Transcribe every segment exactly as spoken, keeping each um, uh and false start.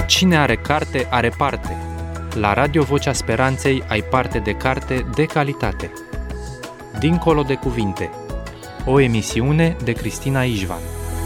Cine are carte, are parte. La Radio Vocea Speranței ai parte de carte de calitate. Dincolo de cuvinte. O emisiune de Cristina Ișvan.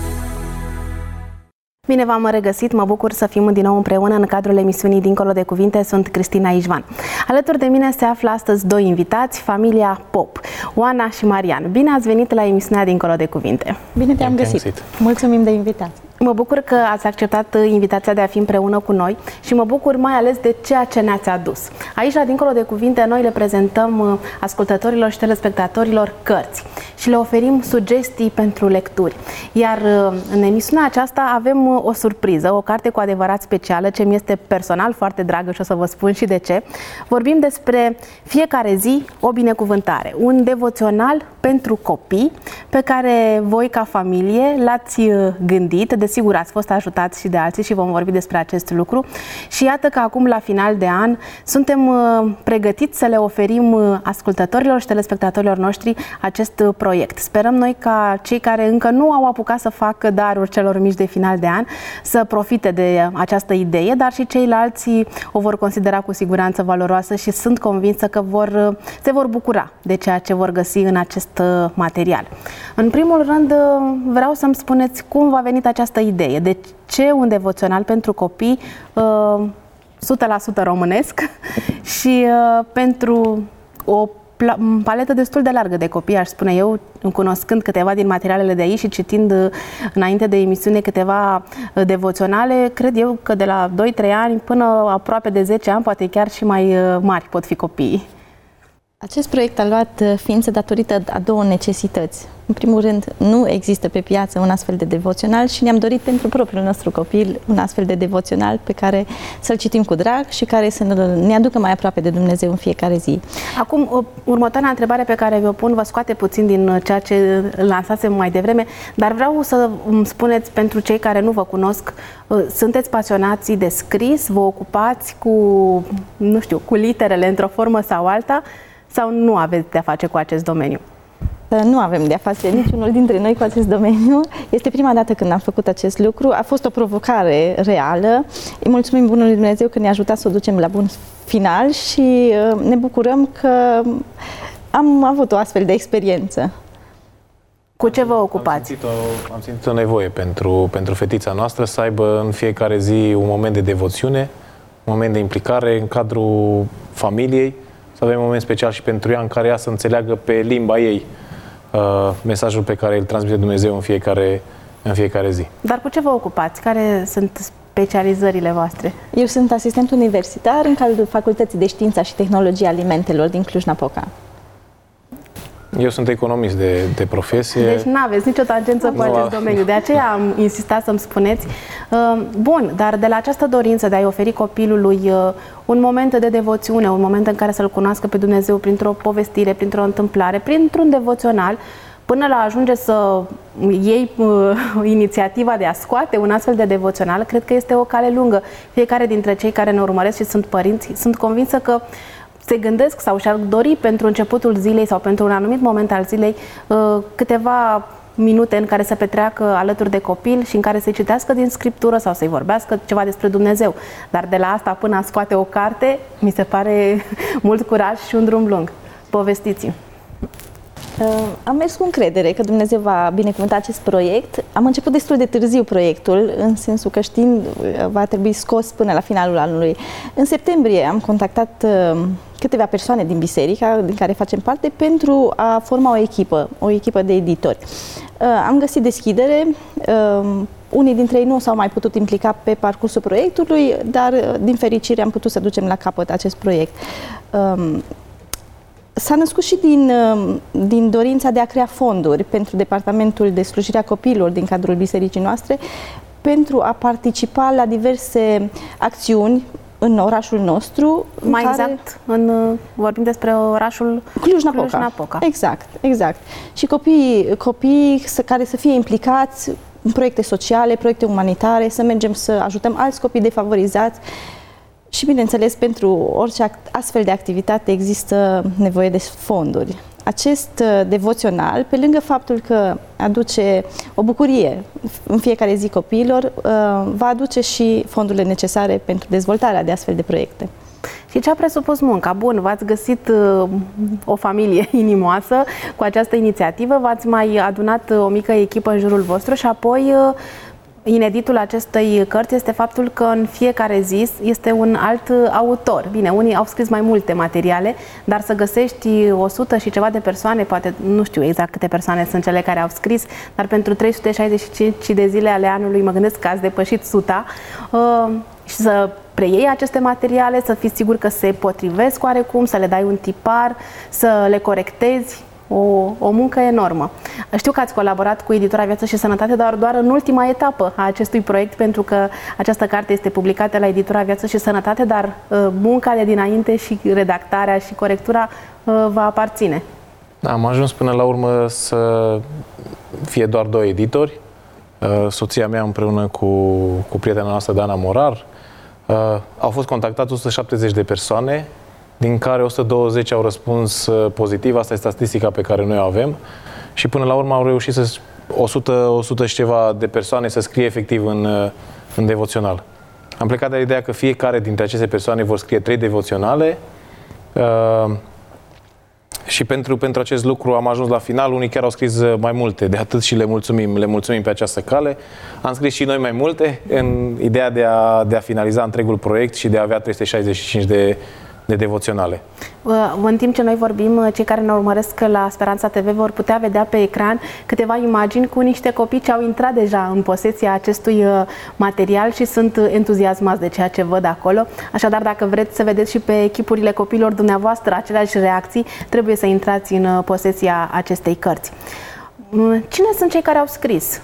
Bine v-am regăsit, mă bucur să fim din nou împreună în cadrul emisiunii Dincolo de Cuvinte. Sunt Cristina Ișvan. Alături de mine se află astăzi doi invitați, familia Pop, Oana și Marian. Bine ați venit la emisiunea Dincolo de Cuvinte. Bine te-am găsit. găsit. Mulțumim de invitație. Mă bucur că ați acceptat invitația de a fi împreună cu noi și mă bucur mai ales de ceea ce ne-ați adus. Aici, la Dincolo de Cuvinte, noi le prezentăm ascultătorilor și telespectatorilor cărți și le oferim sugestii pentru lecturi. Iar în emisiunea aceasta avem o surpriză, o carte cu adevărat specială, ce mi este personal foarte dragă și o să vă spun și de ce. Vorbim despre Fiecare zi o binecuvântare, un devoțional pentru copii pe care voi, ca familie, l-ați gândit. Desigur, ați fost ajutați și de alții și vom vorbi despre acest lucru. Și iată că acum, la final de an, suntem pregătiți să le oferim ascultătorilor și telespectatorilor noștri acest proiect. Sperăm noi ca cei care încă nu au apucat să facă daruri celor mici de final de an să profite de această idee, dar și ceilalți o vor considera cu siguranță valoroasă și sunt convinsă că vor, se vor bucura de ceea ce vor găsi în acest material. În primul rând, vreau să-mi spuneți cum v-a venit această idee. De ce un devoțional pentru copii o sută la sută românesc și pentru o paletă destul de largă de copii, aș spune eu, cunoscând câteva din materialele de aici și citind înainte de emisiune câteva devoționale, cred eu că de la doi trei ani până aproape de zece ani, poate chiar și mai mari pot fi copiii. Acest proiect a luat ființă datorită a două necesități. În primul rând, nu există pe piață un astfel de devoțional și ne-am dorit pentru propriul nostru copil un astfel de devoțional pe care să-l citim cu drag și care să ne aducă mai aproape de Dumnezeu în fiecare zi. Acum, următoarea întrebare pe care vi-o pun vă scoate puțin din ceea ce lansasem mai devreme, dar vreau să îmi spuneți, pentru cei care nu vă cunosc, sunteți pasionați de scris, vă ocupați cu, nu știu, cu literele într-o formă sau alta, sau nu aveți de-a face cu acest domeniu? Nu avem de-a face niciunul dintre noi cu acest domeniu. Este prima dată când am făcut acest lucru. A fost o provocare reală. Îi mulțumim Bunului Dumnezeu că ne-a ajutat să o ducem la bun final și ne bucurăm că am avut o astfel de experiență. Cu ce vă ocupați? Am simțit o, am simțit o nevoie pentru, pentru fetița noastră să aibă în fiecare zi un moment de devoțiune, un moment de implicare în cadrul familiei, să avem un moment special și pentru ea în care ea să înțeleagă pe limba ei uh, mesajul pe care îl transmite Dumnezeu în fiecare, în fiecare zi. Dar cu ce vă ocupați? Care sunt specializările voastre? Eu sunt asistent universitar în cadrul Facultății de Știință și Tehnologie Alimentelor din Cluj-Napoca. Eu sunt economist de, de profesie. Deci nu aveți nicio tangență cu acest domeniu. De aceea am insistat să-mi spuneți. Bun, dar de la această dorință de a-i oferi copilului un moment de devoțiune, un moment în care să-L cunoască pe Dumnezeu printr-o povestire, printr-o întâmplare, printr-un devoțional, până la ajunge să iei uh, inițiativa de a scoate un astfel de devoțional, cred că este o cale lungă. Fiecare dintre cei care ne urmăresc și sunt părinți, sunt convinsă că se gândesc sau și-ar dori pentru începutul zilei sau pentru un anumit moment al zilei câteva minute în care să petreacă alături de copil și în care să-i citească din Scriptură sau să-i vorbească ceva despre Dumnezeu. Dar de la asta până a scoate o carte, mi se pare mult curaj și un drum lung. Povestiți-mi. Uh, am mers cu încredere că Dumnezeu va binecuvânta acest proiect. Am început destul de târziu proiectul, în sensul că știind va trebui scos până la finalul anului. În septembrie am contactat uh, câteva persoane din biserică, din care facem parte, pentru a forma o echipă, o echipă de editori. Uh, am găsit deschidere, uh, unii dintre ei nu s-au mai putut implica pe parcursul proiectului, dar uh, din fericire am putut să ducem la capăt acest proiect. Uh, S-a născut și din, din dorința de a crea fonduri pentru Departamentul de Slujire a Copiilor din cadrul bisericii noastre, pentru a participa la diverse acțiuni în orașul nostru. Mai în care... exact, în, vorbim despre orașul Cluj-Napoca. Cluj-Napoca. Exact, exact. Și copiii, copiii care să fie implicați în proiecte sociale, proiecte umanitare, să mergem să ajutăm alți copii defavorizați. Și, bineînțeles, pentru orice astfel de activitate există nevoie de fonduri. acest devoțional, pe lângă faptul că aduce o bucurie în fiecare zi copiilor, va aduce și fondurile necesare pentru dezvoltarea de astfel de proiecte. Și ce a presupus munca? Bun, v-ați găsit uh, o familie inimoasă cu această inițiativă, v-ați mai adunat o mică echipă în jurul vostru și apoi uh, ineditul acestei cărți este faptul că în fiecare zi este un alt autor. Bine, unii au scris mai multe materiale, dar să găsești o sută și ceva de persoane, poate nu știu exact câte persoane sunt cele care au scris, dar pentru trei sute șaizeci și cinci de zile ale anului, mă gândesc că ați depășit suta, uh, și să preiei aceste materiale, să fii sigur că se potrivesc oarecum, să le dai un tipar, să le corectezi. O, o muncă enormă. Știu că ați colaborat cu editura Viață și Sănătate, dar doar în ultima etapă a acestui proiect, pentru că această carte este publicată la editura Viață și Sănătate, dar uh, munca de dinainte și redactarea și corectura uh, va aparține. Da, am ajuns până la urmă să fie doar doi editori. Uh, soția mea împreună cu, cu prietena noastră, Dana Morar. Uh, au fost contactați o sută șaptezeci de persoane, din care o sută douăzeci au răspuns pozitiv, asta e statistica pe care noi o avem, și până la urmă au reușit să o sută, o sută și ceva de persoane să scrie efectiv în, în devoțional. Am plecat de la ideea că fiecare dintre aceste persoane vor scrie trei devoționale uh, și pentru, pentru acest lucru am ajuns la final. Unii chiar au scris mai multe, de atât și le mulțumim, le mulțumim pe această cale. Am scris și noi mai multe în ideea de a, de a finaliza întregul proiect și de a avea trei sute șaizeci și cinci de de devoționale. În timp ce noi vorbim, cei care ne urmăresc la Speranța T V vor putea vedea pe ecran câteva imagini cu niște copii ce au intrat deja în posesia acestui material și sunt entuziasmați de ceea ce văd acolo. Așadar, dacă vreți să vedeți și pe chipurile copiilor dumneavoastră aceleași reacții, trebuie să intrați în posesia acestei cărți. Cine sunt cei care au scris?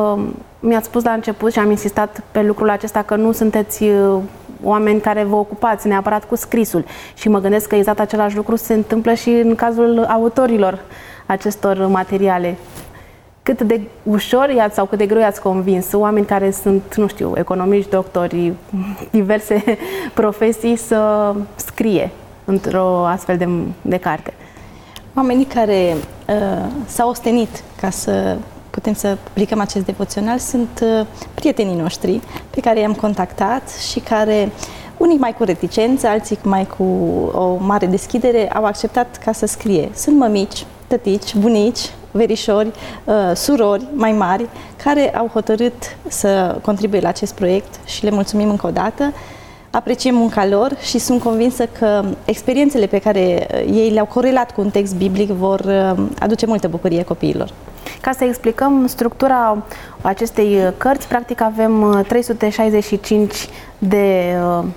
Mi-ați spus la început și am insistat pe lucrul acesta că nu sunteți oameni care vă ocupați neapărat cu scrisul și mă gândesc că exact același lucru se întâmplă și în cazul autorilor acestor materiale. Cât de ușor i-ați sau cât de greu i-ați convins oameni care sunt, nu știu, economiști, doctori, diverse profesii să scrie într-o astfel de, de carte? Oamenii care uh, s-au ostenit ca să putem să publicăm acest devoțional sunt uh, prietenii noștri pe care i-am contactat și care, unii mai cu reticență, alții mai cu o mare deschidere, au acceptat ca să scrie. Sunt mămici, tătici, bunici, verișori, uh, surori mai mari care au hotărât să contribuie la acest proiect și le mulțumim încă o dată. Apreciem munca lor și sunt convinsă că experiențele pe care ei le-au corelat cu un text biblic vor aduce multă bucurie copiilor. Ca să explicăm structura acestei cărți, practic avem trei sute șaizeci și cinci de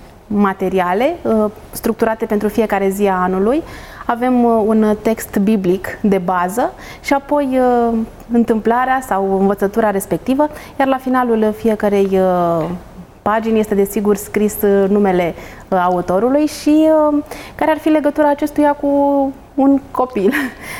materiale structurate pentru fiecare zi a anului. Avem un text biblic de bază și apoi întâmplarea sau învățătura respectivă, iar la finalul fiecarei pagini este desigur scris numele autorului și care ar fi legătura acestuia cu un copil.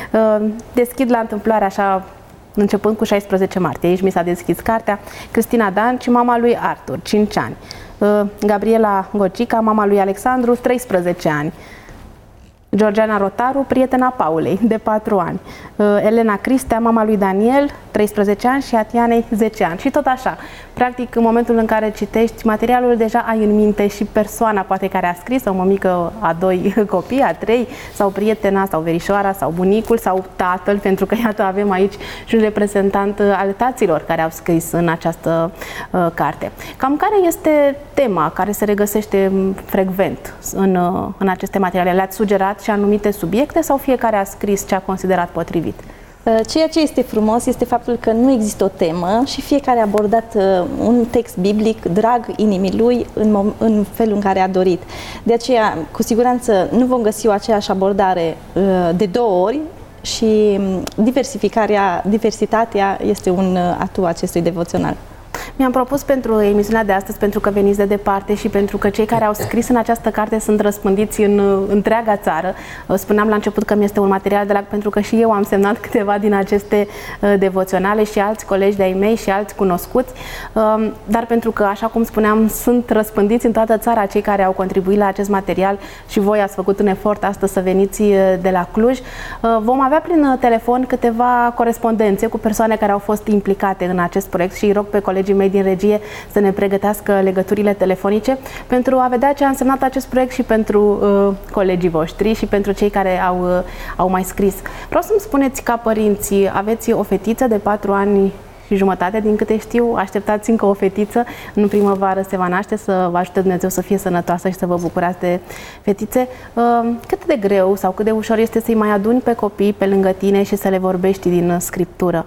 Deschid la întâmplare așa, începând cu șaisprezece martie, aici mi s-a deschis cartea, Cristina Dan și mama lui Artur, cinci ani. Gabriela Gocica, mama lui Alexandru, treisprezece ani. Georgiana Rotaru, prietena Paulei, de patru ani. Elena Cristea, mama lui Daniel, treisprezece ani, și a Tianei, zece ani. Și tot așa. Practic, în momentul în care citești materialul, deja ai în minte și persoana poate care a scris, o mămică a doi copii, a trei, sau prietena, sau verișoara, sau bunicul, sau tatăl, pentru că, iată, avem aici și un reprezentant al taților care au scris în această uh, carte. Cam care este tema care se regăsește frecvent în, uh, în aceste materiale? Le-ați sugerat și anumite subiecte sau fiecare a scris ce a considerat potrivit? Ceea ce este frumos este faptul că nu există o temă și fiecare a abordat un text biblic drag inimii lui în, în felul în care a dorit. De aceea, cu siguranță, nu vom găsi o aceeași abordare de două ori și diversificarea, diversitatea este un atu acestui devoțional. Mi-am propus pentru emisiunea de astăzi, pentru că veniți de departe și pentru că cei care au scris în această carte sunt răspândiți în întreaga țară. Spuneam la început că mi este un material de la, pentru că și eu am semnat câteva din aceste devoționale și alți colegi de-ai mei și alți cunoscuți, dar pentru că, așa cum spuneam, sunt răspândiți în toată țara cei care au contribuit la acest material și voi ați făcut un efort astăzi să veniți de la Cluj. Vom avea prin telefon câteva corespondențe cu persoane care au fost implicate în acest proiect și îi rog pe colegii mei din regie să ne pregătească legăturile telefonice pentru a vedea ce a însemnat acest proiect și pentru uh, colegii voștri și pentru cei care au, uh, au mai scris. Vreau să-mi spuneți, ca părinți, aveți o fetiță de patru ani și jumătate, din câte știu, așteptați încă o fetiță, în primăvară se va naște, să vă ajute Dumnezeu să fie sănătoasă și să vă bucurați de fetițe. Cât de greu sau cât de ușor este să-i mai aduni pe copii pe lângă tine și să le vorbești din Scriptură?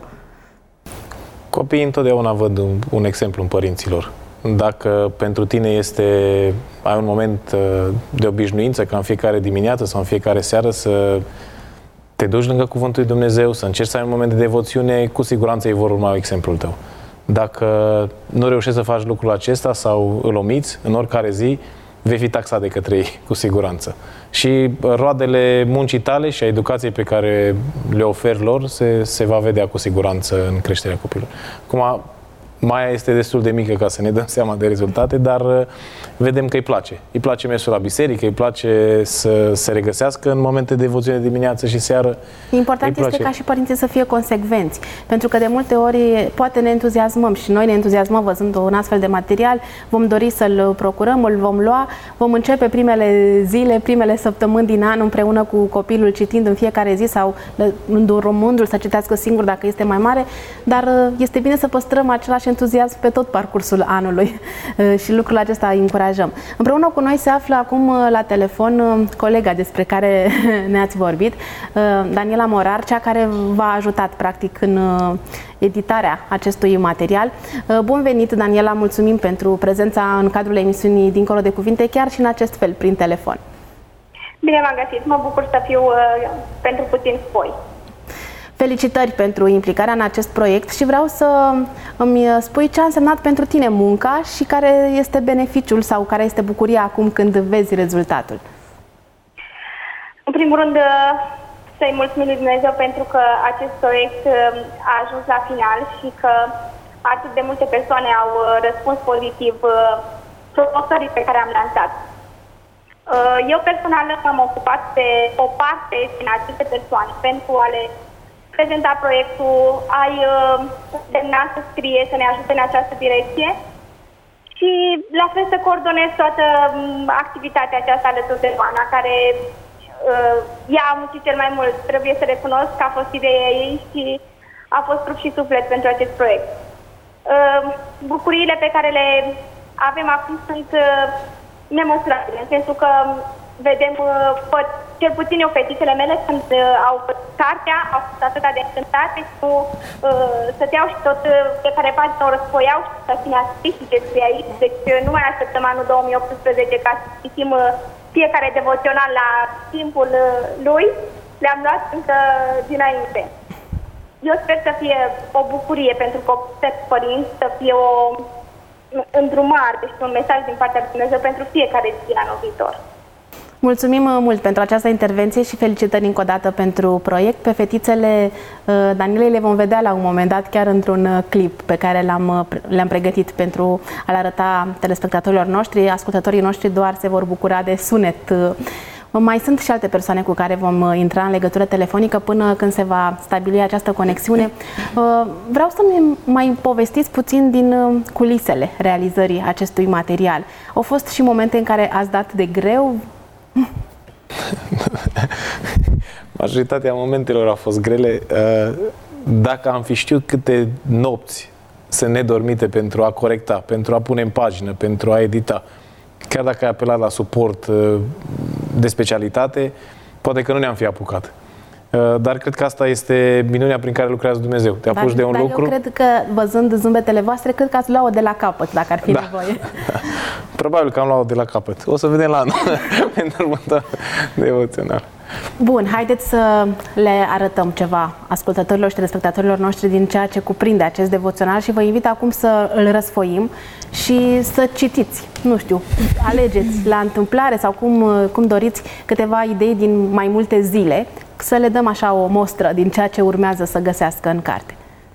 Copiii întotdeauna văd un, un exemplu în părinților. Dacă pentru tine este, ai un moment de obișnuință ca în fiecare dimineață sau în fiecare seară să te duci lângă Cuvântul lui Dumnezeu, să încerci să ai un moment de devoțiune, cu siguranță ei vor urma exemplul tău. Dacă nu reușești să faci lucrul acesta sau îl omiți în oricare zi, vei fi taxat de către ei, cu siguranță. Și roadele muncii tale și a educației pe care le oferi lor se, se va vedea cu siguranță în creșterea copilului. Acum, Maia este destul de mică ca să ne dăm seama de rezultate, dar vedem că îi place. Îi place mersul la biserică, îi place să se regăsească în momente de devoțiune dimineață și seară. Important este ca și părinții să fie consecvenți, pentru că de multe ori poate ne entuziasmăm și noi ne entuziasmăm văzând un astfel de material, vom dori să-l procurăm, îl vom lua, vom începe primele zile, primele săptămâni din an împreună cu copilul, citind în fiecare zi sau îndurmându-l să citească singur dacă este mai mare, dar este bine să păstrăm același entuziasm pe tot parcursul anului și lucrul acesta îi încurajăm. Împreună cu noi se află acum la telefon colega despre care ne-ați vorbit, Daniela Morar, cea care v-a ajutat practic în editarea acestui material. Bun venit, Daniela, mulțumim pentru prezența în cadrul emisiunii Dincolo de Cuvinte, chiar și în acest fel, prin telefon. Bine m-am găsit, mă bucur să fiu uh, pentru puțin cu voi. Felicitări pentru implicarea în acest proiect și vreau să îmi spui ce a însemnat pentru tine munca și care este beneficiul sau care este bucuria acum când vezi rezultatul. În primul rând, să-i mulțumim lui Dumnezeu pentru că acest proiect a ajuns la final și că atât de multe persoane au răspuns pozitiv provocării pe care am lansat. Eu personal m-am ocupat de o parte din aceste persoane pentru a le prezenta proiectul, ai semnat să scrie, să ne ajute în această direcție și la fel să coordonez toată activitatea aceasta alături de Oana, care uh, ea a muncit cel mai mult. Trebuie să recunosc că a fost ideea ei și a fost trup și suflet pentru acest proiect. Uh, bucuriile pe care le avem acum sunt uh, nemăsurabile, în sensul că vedem, uh, cel puțin eu, fetițele mele, când uh, au cartea, au fost atât de încântate și nu uh, stăteau și tot uh, fiecare pagină o răsfoiau și să fie scris și ce scrie aici. Deci uh, nu mai așteptăm anul două mii optsprezece ca să citim uh, fiecare devoțional la timpul uh, lui. Le-am luat încă dinainte. Eu sper să fie o bucurie pentru copii, părinți, să fie o îndrumare și un mesaj din partea lui Dumnezeu pentru fiecare zi anul viitor. Mulțumim mult pentru această intervenție și felicitări încă o dată pentru proiect. Pe fetițele Danielei le vom vedea la un moment dat chiar într-un clip pe care l-am, le-am pregătit pentru a le arăta telespectatorilor noștri. Ascultătorii noștri doar se vor bucura de sunet. Mai sunt și alte persoane cu care vom intra în legătură telefonică până când se va stabili această conexiune. Vreau să-mi mai povestiți puțin din culisele realizării acestui material. Au fost și momente în care ați dat de greu? Majoritatea momentelor au fost grele. Dacă am fi știut câte nopți sunt nedormite pentru a corecta, pentru a pune în pagină, pentru a edita, chiar dacă ai apelat la suport de specialitate, poate că nu ne-am fi apucat. Dar cred că asta este minunea prin care lucrează Dumnezeu. Te apuci dar, de un dar lucru... eu cred că, văzând zâmbetele voastre, cred că ați luat-o de la capăt, dacă ar fi da. nevoie. Probabil că am luat-o de la capăt. O să vedem la anul, pentru următoarea devoțională. Bun, haideți să le arătăm ceva ascultătorilor și telespectatorilor noștri din ceea ce cuprinde acest devoțional și vă invit acum să îl răsfoim și să citiți, nu știu, alegeți la întâmplare sau cum, cum doriți câteva idei din mai multe zile, să le dăm așa o mostră din ceea ce urmează să găsească în carte.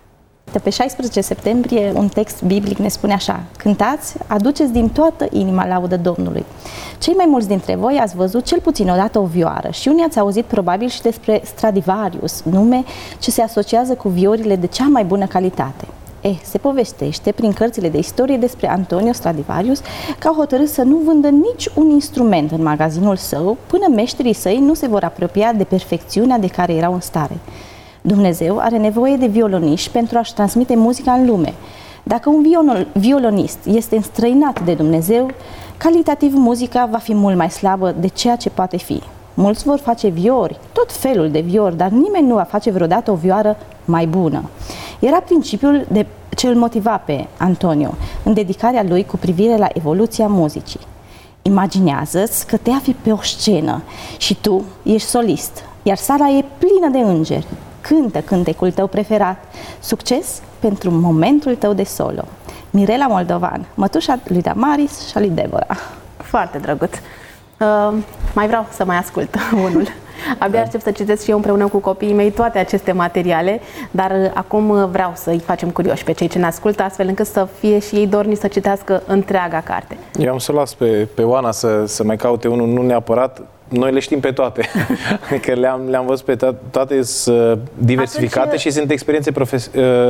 De pe șaisprezece septembrie, un text biblic ne spune așa: cântați, aduceți din toată inima laudă Domnului. Cei mai mulți dintre voi ați văzut cel puțin odată o vioară și unii ați auzit probabil și despre Stradivarius, nume ce se asociază cu viorile de cea mai bună calitate. Eh, se povestește prin cărțile de istorie despre Antonio Stradivarius că au hotărât să nu vândă nici un instrument în magazinul său până meșterii săi nu se vor apropia de perfecțiunea de care erau în stare. Dumnezeu are nevoie de violoniști pentru a-și transmite muzica în lume. Dacă un violonist este înstrăinat de Dumnezeu, calitativ muzica va fi mult mai slabă de ceea ce poate fi. Mulți vor face viori, tot felul de viori, dar nimeni nu va face vreodată o vioară mai bună. Era principiul de ce îl motiva pe Antonio în dedicarea lui cu privire la evoluția muzicii. Imaginează-ți că te afli pe o scenă și tu ești solist, iar sala e plină de îngeri. Cântă cântecul tău preferat. Succes pentru momentul tău de solo. Mirela Moldovan, mătușa lui Damaris și a lui Deborah. Foarte drăguț. Uh, mai vreau să mai ascult unul. Abia aștept să citesc și eu împreună cu copiii mei toate aceste materiale, dar uh, acum vreau să-i facem curioși pe cei ce ne ascultă, astfel încât să fie și ei dorni să citească întreaga carte. Eu am să las pe, pe Oana să, să mai caute unul, nu neapărat. Noi le știm pe toate, adică le-am, le-am văzut pe toate, sunt diversificate. Atunci... și sunt experiențe profes-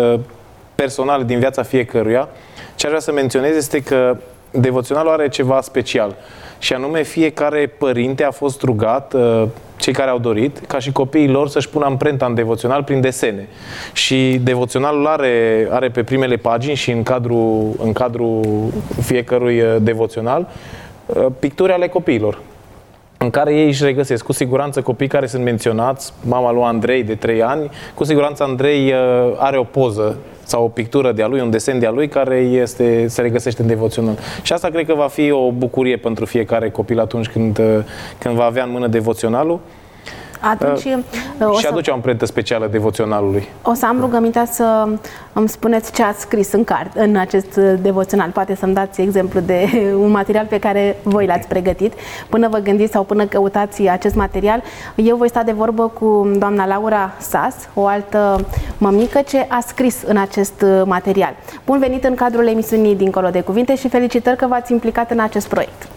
personale din viața fiecăruia. Ce aș vrea să menționez este că devoționalul are ceva special și anume fiecare părinte a fost rugat, cei care au dorit, ca și copiii lor să-și pună amprenta în devoțional prin desene. Și devoționalul are, are pe primele pagini și în cadrul, în cadrul fiecărui devoțional picturi ale copiilor, în care ei își regăsesc. Cu siguranță copiii care sunt menționați, mama lui Andrei de trei ani, cu siguranță Andrei are o poză sau o pictură de-a lui, un desen de-a lui care este, se regăsește în devoțional. Și asta cred că va fi o bucurie pentru fiecare copil atunci când, când va avea în mână devoționalul. Atunci, uh, și aduce o amprentă specială devoționalului. O să am rugămintea să îmi spuneți ce ați scris în carte, în acest devoțional. Poate să-mi dați exemplu de un material pe care voi l-ați pregătit. Până vă gândiți sau până căutați acest material, eu voi sta de vorbă cu doamna Laura Sas, o altă mămică ce a scris în acest material. Bun venit în cadrul emisiunii Dincolo de Cuvinte și felicitări că v-ați implicat în acest proiect.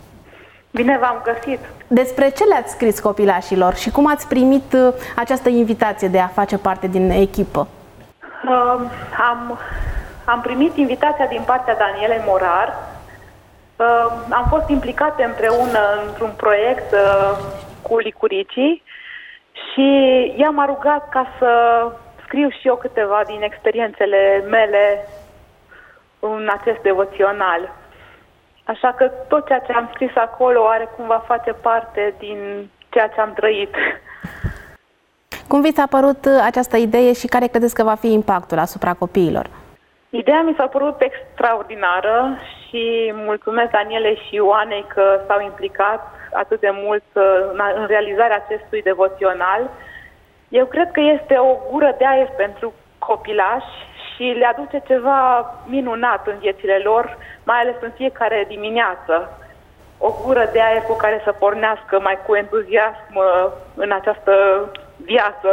Bine v-am găsit! Despre ce le-ați scris copilașilor și cum ați primit uh, această invitație de a face parte din echipă? Uh, am, am primit invitația din partea Danielei Morar. Uh, am fost implicate împreună într-un proiect uh, cu licuricii și ea m-a rugat ca să scriu și eu câteva din experiențele mele în acest devoțional. Așa că tot ceea ce am scris acolo oarecum va face parte din ceea ce am trăit. Cum vi s-a părut această idee și care credeți că va fi impactul asupra copiilor? Ideea mi s-a părut extraordinară și mulțumesc Danielei și Ioanei că s-au implicat atât de mult în realizarea acestui devoțional. Eu cred că este o gură de aer pentru copilași și le aduce ceva minunat în viețile lor, mai ales în fiecare dimineață. O gură de aer cu care să pornească mai cu entuziasm în această viață.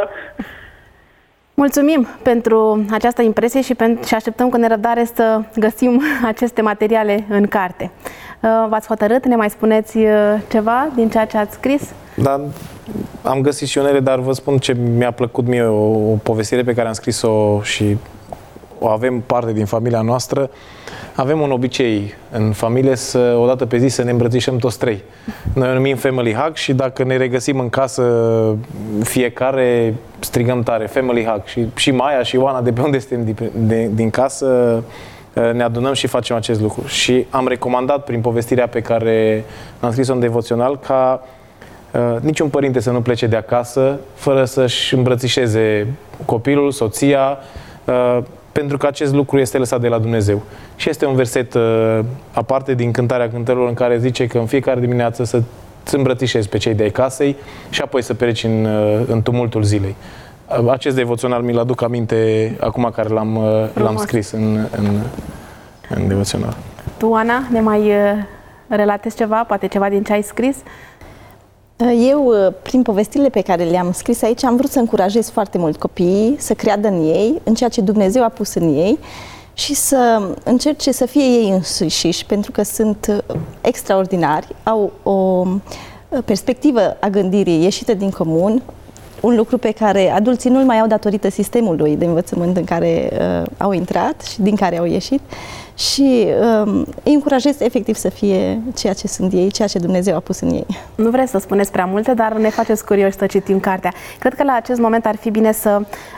Mulțumim pentru această impresie și, pentru, și așteptăm cu nerăbdare să găsim aceste materiale în carte. V-ați hotărât? Ne mai spuneți ceva din ceea ce ați scris? Da, am găsit și unele, dar vă spun ce mi-a plăcut mie, o, o povestire pe care am scris-o și o avem parte din familia noastră. Avem un obicei în familie să, o dată pe zi, să ne îmbrățișăm toți trei. Noi o numim Family Hug și dacă ne regăsim în casă, fiecare strigăm tare, Family Hug. Și, și Maia și Ioana, de pe unde suntem de, de, din casă, ne adunăm și facem acest lucru. Și am recomandat prin povestirea pe care am scris-o în devoțional ca uh, niciun părinte să nu plece de acasă fără să-și îmbrățișeze copilul, soția, uh, pentru că acest lucru este lăsat de la Dumnezeu. Și este un verset uh, aparte din Cântarea Cântărilor în care zice că în fiecare dimineață să îți îmbrățișezi pe cei de-ai casei și apoi să pereci în, în tumultul zilei. Acest devoțional mi-l aduc aminte acum care l-am, l-am scris în, în, în devoțional. Tu, Ana, ne mai relatezi ceva? Poate ceva din ce ai scris? Eu, prin povestirile pe care le-am scris aici, am vrut să încurajez foarte mult copiii să creadă în ei, în ceea ce Dumnezeu a pus în ei și să încerce să fie ei însușiși, pentru că sunt extraordinari, au o perspectivă a gândirii ieșită din comun, un lucru pe care adulții nu-l mai au datorită sistemului de învățământ în care uh, au intrat și din care au ieșit și uh, îi încurajez efectiv să fie ceea ce sunt ei, ceea ce Dumnezeu a pus în ei. Nu vreți să spuneți prea multe, dar ne faceți curioși să citim cartea. Cred că la acest moment ar fi bine să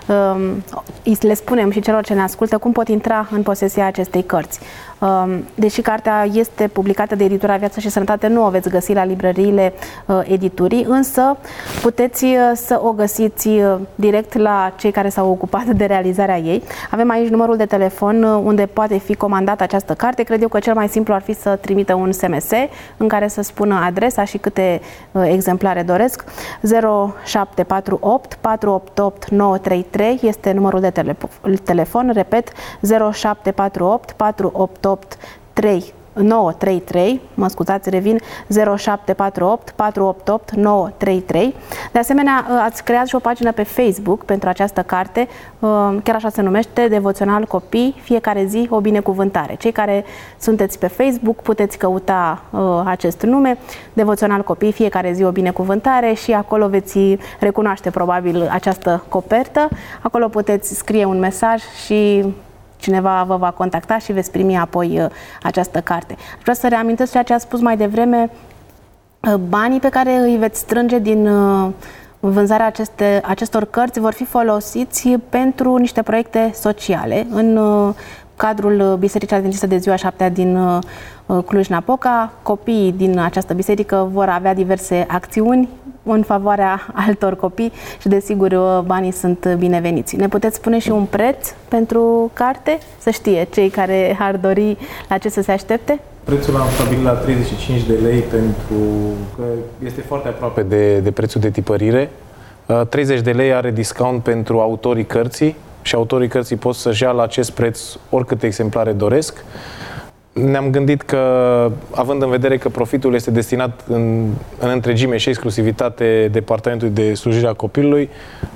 uh, le spunem și celor ce ne ascultă cum pot intra în posesia acestei cărți. Uh, deși cartea este publicată de editura Viață și Sănătate, nu o veți găsi la librăriile uh, editurii, însă puteți uh, să o găsiți uh, direct la cei care s-au ocupat de realizarea ei. Avem aici numărul de telefon uh, unde poate fi comandată această carte. Cred eu că cel mai simplu ar fi să trimită un S M S în care să spună adresa și câte uh, exemplare doresc. zero șapte patru opt patru opt opt nouă trei trei este numărul de telefon. Repet, zero șapte patru opt patru opt opt trei nouă trei trei, mă scuzați, revin, zero șapte patru opt patru opt opt nouă trei trei. De asemenea, ați creat și o pagină pe Facebook pentru această carte, chiar așa se numește, Devoțional Copii, fiecare zi o binecuvântare. Cei care sunteți pe Facebook puteți căuta acest nume, Devoțional Copii, fiecare zi o binecuvântare, și acolo veți recunoaște probabil această copertă. Acolo puteți scrie un mesaj și cineva vă va contacta și veți primi apoi uh, această carte. Vreau să reamintesc ceea ce a spus mai devreme, uh, banii pe care îi veți strânge din uh, vânzarea aceste, acestor cărți vor fi folosiți pentru niște proiecte sociale în uh, cadrul Bisericii Adventiste de Ziua Șaptea din uh, Cluj-Napoca. Copiii din această biserică vor avea diverse acțiuni în favoarea altor copii și, desigur, banii sunt bineveniți. Ne puteți spune și un preț pentru carte? Să știe cei care ar dori la ce să se aștepte? Prețul l-am stabilit la treizeci și cinci de lei pentru că este foarte aproape de, de prețul de tipărire. treizeci de lei are discount pentru autorii cărții și autorii cărții pot să-și ia la acest preț oricâte exemplare doresc. Ne-am gândit că, având în vedere că profitul este destinat în, în întregime și exclusivitate Departamentului de Slujire a Copilului,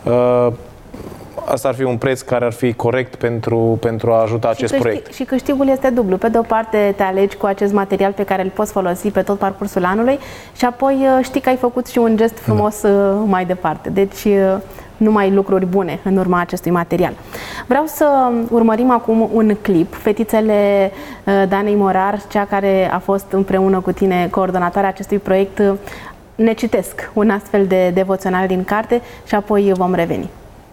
asta ar fi un preț care ar fi corect pentru, pentru a ajuta și acest câștig, proiect. Și câștigul este dublu. Pe de o parte te alegi cu acest material pe care îl poți folosi pe tot parcursul anului și apoi știi că ai făcut și un gest frumos da. mai departe. Deci numai lucruri bune în urma acestui material. Vreau să urmărim acum un clip. Fetițele Danei Morar, cea care a fost împreună cu tine coordonatoarea acestui proiect, ne citesc un astfel de devoțional din carte și apoi vom reveni.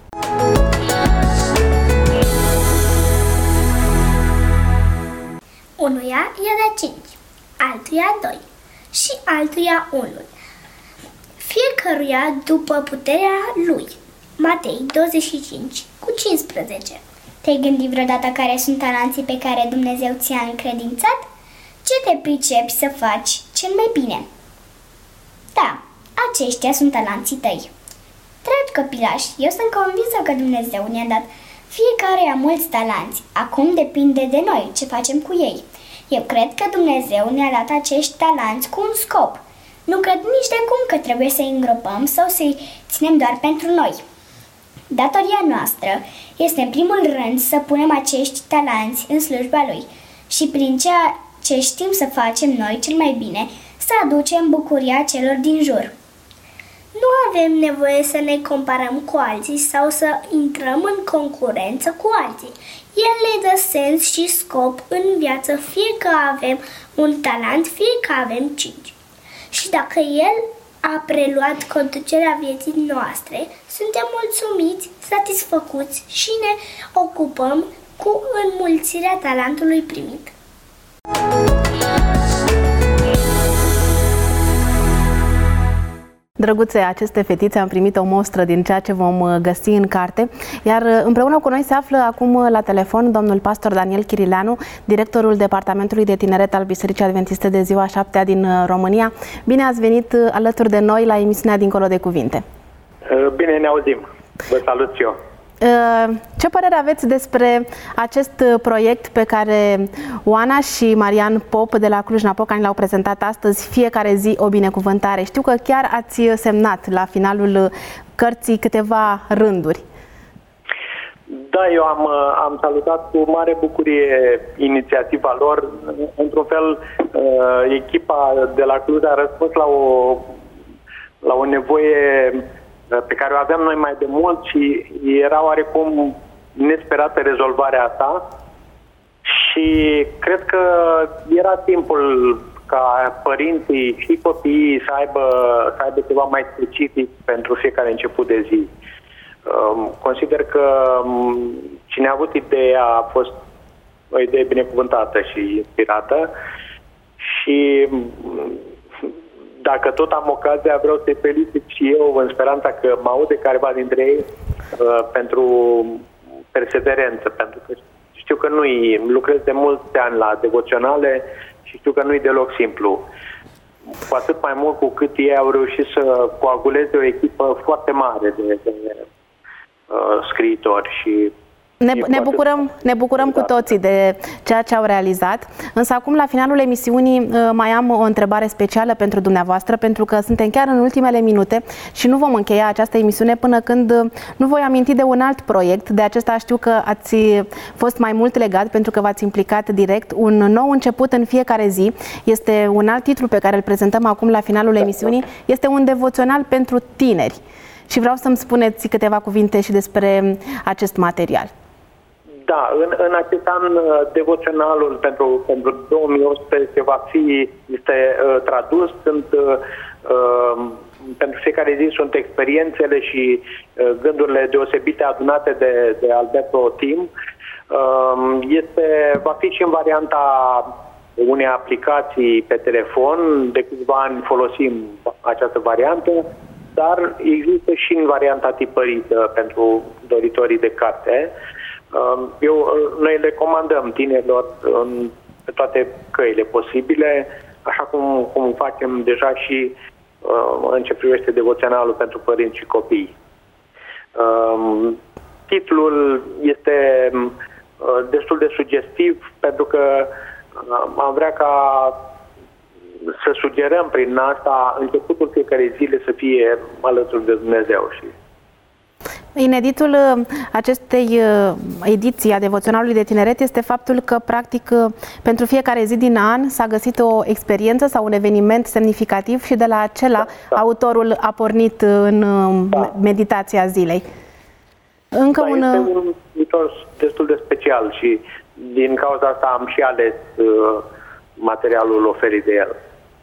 Unuia era cinci, altuia doi și altuia unul, fiecăruia după puterea lui. Matei douăzeci și cinci cu cincisprezece. Te-ai gândit vreodată care sunt talenții pe care Dumnezeu ți-a încredințat? Ce te pricepi să faci cel mai bine? Da, aceștia sunt talenții tăi. Dragi copilași, eu sunt convinsă că Dumnezeu ne-a dat fiecare a mulți talenți. Acum depinde de noi ce facem cu ei. Eu cred că Dumnezeu ne-a dat acești talenți cu un scop. Nu cred nici de cum că trebuie să-i îngropăm sau să-i ținem doar pentru noi. Datoria noastră este în primul rând să punem acești talenți în slujba Lui și prin ceea ce știm să facem noi cel mai bine să aducem bucuria celor din jur. Nu avem nevoie să ne comparăm cu alții sau să intrăm în concurență cu alții. El ne dă sens și scop în viață, fie că avem un talent, fie că avem cinci. Și dacă El a preluat conducerea vieții noastre, suntem mulțumiți, satisfăcuți și ne ocupăm cu înmulțirea talentului primit. drăguțe aceste fetițe, am primit o mostră din ceea ce vom găsi în carte, iar împreună cu noi se află acum la telefon domnul pastor Daniel Chirileanu, directorul Departamentului de Tineret al Bisericii Adventiste de Ziua șaptea din România. Bine ați venit alături de noi la emisiunea Dincolo de Cuvinte. Bine ne auzim. Vă salut și eu. Ce părere aveți despre acest proiect pe care Oana și Marian Pop de la Cluj-Napoca ni l-au prezentat astăzi, Fiecare zi o binecuvântare? Știu că chiar ați semnat la finalul cărții câteva rânduri. Da, eu am, am salutat cu mare bucurie inițiativa lor. Într-un fel, echipa de la Cluj a răspuns la o, la o nevoie pe care o aveam noi mai de mult și era oarecum nesperată rezolvarea asta și cred că era timpul ca părinții și copiii să aibă, să aibă ceva mai specific pentru fiecare început de zi. Consider că cine a avut ideea a fost o idee binecuvântată și inspirată și dacă tot am ocazia, vreau să-i felicit și eu în speranța că mă aude careva dintre ei uh, pentru perseverență, pentru că știu că nu-i, lucrez de mulți ani la devoționale și știu că nu-i deloc simplu. Cu atât mai mult cu cât ei au reușit să coaguleze o echipă foarte mare de, de uh, scriitori și Ne, ne bucurăm, ne bucurăm cu toții de ceea ce au realizat, însă acum la finalul emisiunii mai am o întrebare specială pentru dumneavoastră, pentru că suntem chiar în ultimele minute și nu vom încheia această emisiune până când nu voi aminti de un alt proiect. De acesta știu că ați fost mai mult legat pentru că v-ați implicat direct. Un nou început în fiecare zi este un alt titlu pe care îl prezentăm acum la finalul emisiunii. Este un devoțional pentru tineri și vreau să-mi spuneți câteva cuvinte și despre acest material. Da, în, în acest an devoționalul pentru, pentru două mii optsprezece va fi, este uh, tradus, sunt, uh, pentru fiecare zi sunt experiențele și uh, gândurile deosebite adunate de, de Alberto Tim. Uh, este, va fi și în varianta unei aplicații pe telefon, de câțiva ani folosim această variantă, dar există și în varianta tipărită pentru doritorii de carte. Eu, noi le comandăm tinerilor în, pe toate căile posibile, așa cum, cum facem deja și uh, în ce privește devoționalul pentru părinți și copii. Uh, titlul este uh, destul de sugestiv pentru că uh, am vrea ca să sugerăm prin asta începutul fiecare zile să fie alături de Dumnezeu și ineditul acestei ediții a Devoționalului de Tineret este faptul că, practic, pentru fiecare zi din an s-a găsit o experiență sau un eveniment semnificativ și de la acela da. autorul a pornit în da. meditația zilei. Încă da, un... Este un viitor destul de special și din cauza asta am și ales uh, materialul oferit de el.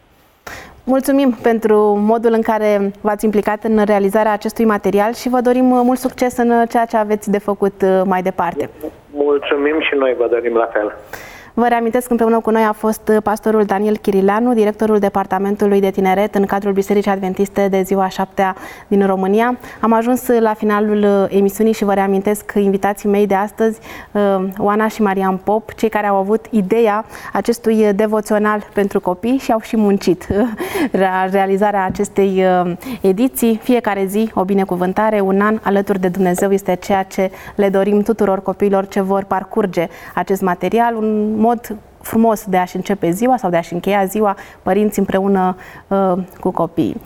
Mulțumim pentru modul în care v-ați implicat în realizarea acestui material și vă dorim mult succes în ceea ce aveți de făcut mai departe. Mulțumim și noi vă dorim la fel. Vă reamintesc că împreună cu noi a fost pastorul Daniel Chirileanu, directorul Departamentului de Tineret în cadrul Bisericii Adventiste de Ziua șaptea din România. Am ajuns la finalul emisiunii și vă reamintesc invitații mei de astăzi, Oana și Marian Pop, cei care au avut ideea acestui devoțional pentru copii și au și muncit la realizarea acestei ediții. Fiecare zi o binecuvântare, un an alături de Dumnezeu este ceea ce le dorim tuturor copiilor ce vor parcurge acest material, un mod frumos de a-și începe ziua sau de a-și încheia ziua, părinți împreună uh, cu copiii.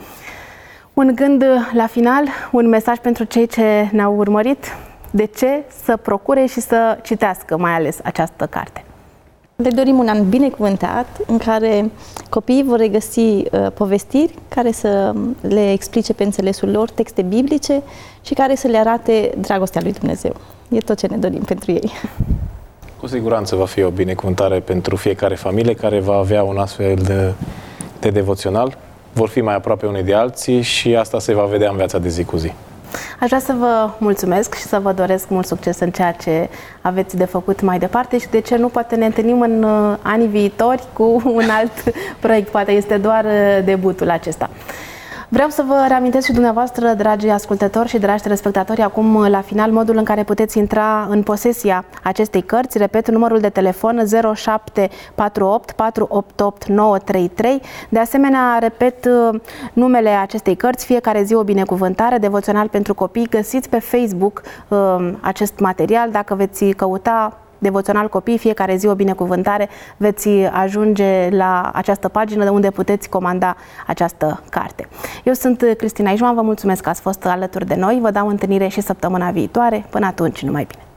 Un gând la final, un mesaj pentru cei ce ne-au urmărit, de ce să procure și să citească mai ales această carte. Le dorim un an binecuvântat în care copiii vor regăsi uh, povestiri care să le explice pe înțelesul lor texte biblice și care să le arate dragostea lui Dumnezeu. E tot ce ne dorim pentru ei. Cu siguranță va fi o binecuvântare pentru fiecare familie care va avea un astfel de, de devoțional. Vor fi mai aproape unii de alții și asta se va vedea în viața de zi cu zi. Aș vrea să vă mulțumesc și să vă doresc mult succes în ceea ce aveți de făcut mai departe și de ce nu poate ne întâlnim în anii viitori cu un alt proiect. Poate este doar debutul acesta. Vreau să vă reamintesc și dumneavoastră, dragi ascultători și dragi telespectatori, acum la final modul în care puteți intra în posesia acestei cărți. Repet, numărul de telefon zero șapte patru opt patru opt opt nouă trei trei. De asemenea, repet numele acestei cărți, Fiecare zi o binecuvântare, devoțional pentru copii. Găsiți pe Facebook uh, acest material. Dacă veți căuta Devoțional Copii, Fiecare zi o binecuvântare, veți ajunge la această pagină unde puteți comanda această carte. Eu sunt Cristina Ișman, vă mulțumesc că ați fost alături de noi, vă dau întâlnire și săptămâna viitoare. Până atunci, numai bine!